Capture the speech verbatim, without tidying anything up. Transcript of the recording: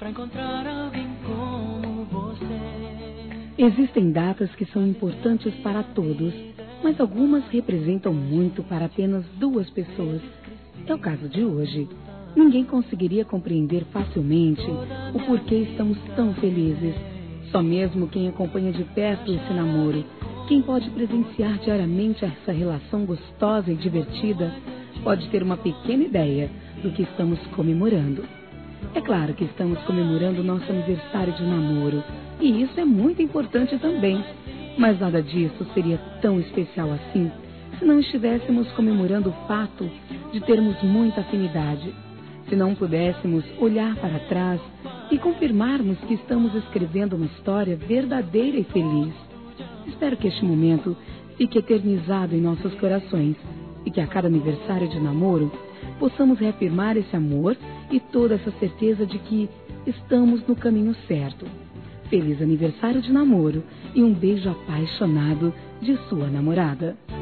pra encontrar alguém como você. Existem datas que são importantes para todos, mas algumas representam muito para apenas duas pessoas. É o caso de hoje. Ninguém conseguiria compreender facilmente o porquê estamos tão felizes. Só mesmo quem acompanha de perto esse namoro, quem pode presenciar diariamente essa relação gostosa e divertida, pode ter uma pequena ideia do que estamos comemorando. É claro que estamos comemorando nosso aniversário de namoro, e isso é muito importante também. Mas nada disso seria tão especial assim se não estivéssemos comemorando o fato de termos muita afinidade. Se não pudéssemos olhar para trás e confirmarmos que estamos escrevendo uma história verdadeira e feliz. Espero que este momento fique eternizado em nossos corações e que a cada aniversário de namoro possamos reafirmar esse amor e toda essa certeza de que estamos no caminho certo. Feliz aniversário de namoro e um beijo apaixonado de sua namorada.